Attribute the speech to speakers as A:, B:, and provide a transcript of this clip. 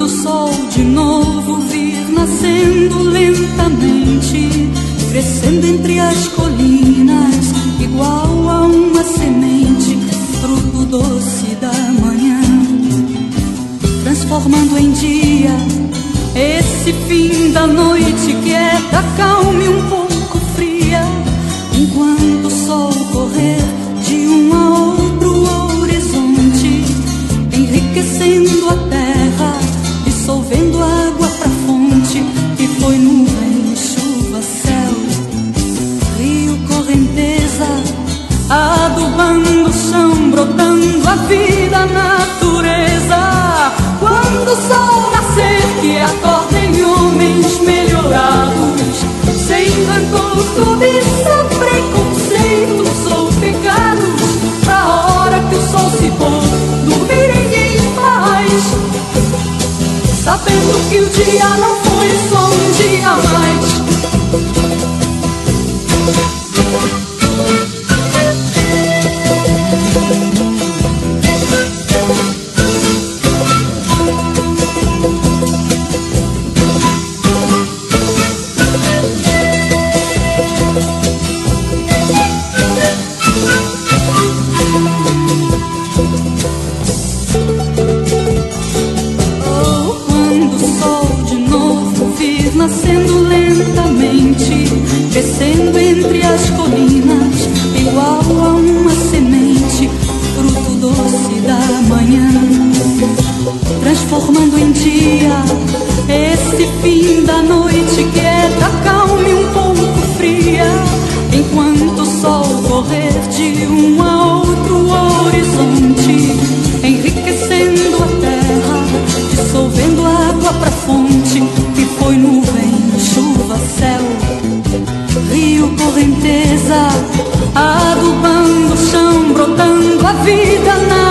A: Quando o sol de novo vir nascendo lentamente, crescendo entre as colinas, igual a uma semente, fruto doce da manhã, transformando em dia esse fim da noite quieta, calma e um pouco fria, enquanto o sol correr de um a outro horizonte, enriquecendo a terra, dissolvendo água pra fonte, que foi nuvem, chuva, céu, rio, correnteza, adubando o chão, brotando a vida, a natureza. Quando o sol nascer, que acordem homens melhorados, sem rancor, cobiça, preconceito ou pecados, pra hora que o sol se pôr, dormirem em paz, sabendo que o dia não foi só um dia a mais. Nascendo lentamente, crescendo entre as colinas, igual a uma semente, fruto doce da manhã, transformando em dia esse fim da noite quieta, calma e um pouco fria, enquanto o sol correr de um a outro horizonte, enriquecendo a terra, dissolvendo água pra fonte, que foi nuvem, chuva, céu, rio, correnteza, adubando o chão, brotando a vida na